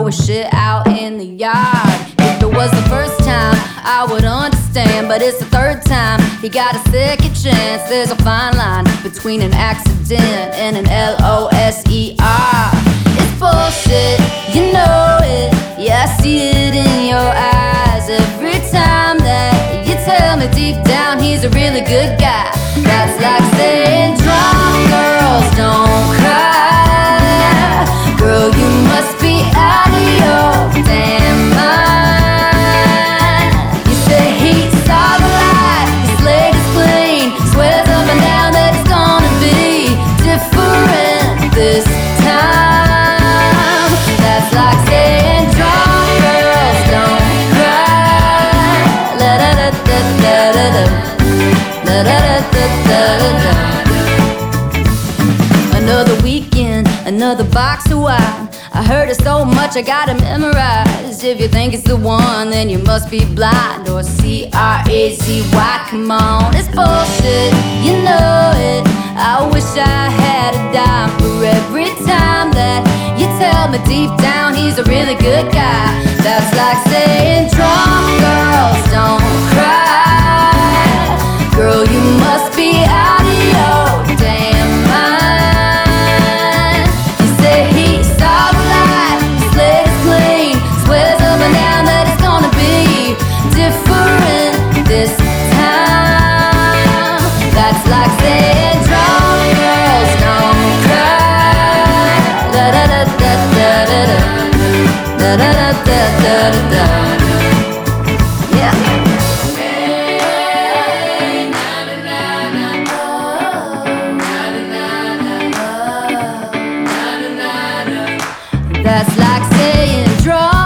his shit out in the yard. If it was the first time, I would understand, but it's the third time. He got a second chance. There's a fine line between an accident and an LOSER. It's bullshit, you know it. Yeah, I see it in your eyes every time that you tell me deep down he's a really good guy. That's like saying drunk girls don't cry. Girl, you must be out of your damn mind. You say he saw the light, his leg is clean, swears up and down that it's gonna be different this time. That's like saying drunk girls don't cry. La da da da da da da. La da da da da da. Another weekend, another box of wine. I heard it so much I got it memorized. If you think it's the one, then you must be blind or C-R-A-Z-Y. Come on, it's bullshit, you know it. I wish I had a dime for every time that you tell me deep down he's a really good guy. That's like saying drunk girls don't cry. Girl, you must be out of your damn mind. You say he saw the light, his leg is clean, swears up and down that it's gonna be different this time. That's like saying drunk girls don't cry. Da da da da da da da da da da da da da. Yeah. That's like saying drunk